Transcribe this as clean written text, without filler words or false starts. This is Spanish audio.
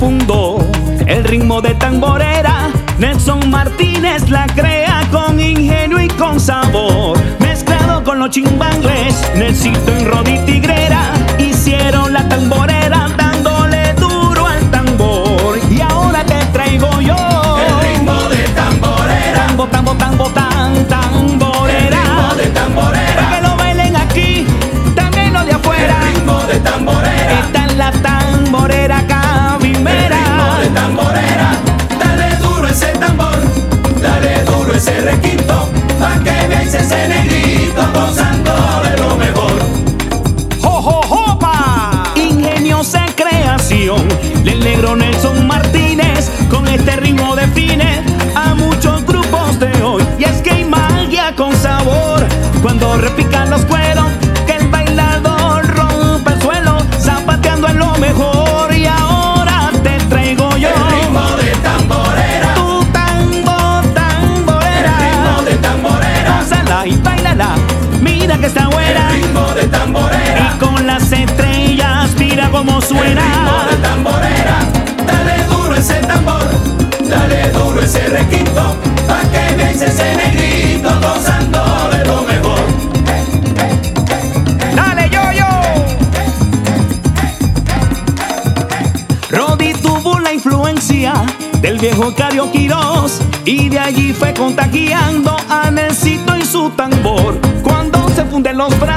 fundó el ritmo de tamborera. Nelson Martínez la crea con ingenio y con sabor. Mezclado con los chimbangles, Nelsito y Rodi Tigrera hicieron la tamborera dándole duro al tambor. Y ahora te traigo yo el ritmo de tamborera. Tambo, tambo, tambo, tamborera. El ritmo de tamborera. Para que lo bailen aquí, también lo de afuera. El ritmo de tamborera. Esta es la tamborera cabimera. El ritmo de tamborera. Dale duro ese tambor, dale duro ese requinto, pa' que veáis ese negrito gozando de lo mejor. ¡Jo, jo, jopa! Ingeniosa creación del negro Nelson Martínez. Con este ritmo define a muchos grupos de hoy. Y es que hay magia con sabor cuando repican los cueros, que el bailador rompe el suelo zapateando en lo mejor. Y ahora te traigo yo El ritmo de tamborera. tu tamborera. El ritmo de tamborera. Gózala y bailala, mira que está buena. El ritmo de tamborera. Y con las estrellas mira cómo El suena. ritmo de tamborera. Dale duro ese tambor, dale duro ese requinto, pa' que veáis ese negrito gozando de lo mejor. ¡Dale, yo! Rodi tuvo la influencia del viejo Cario Quirós y de allí fue contagiando a Nelsito y su tambor. Cuando se funden los brazos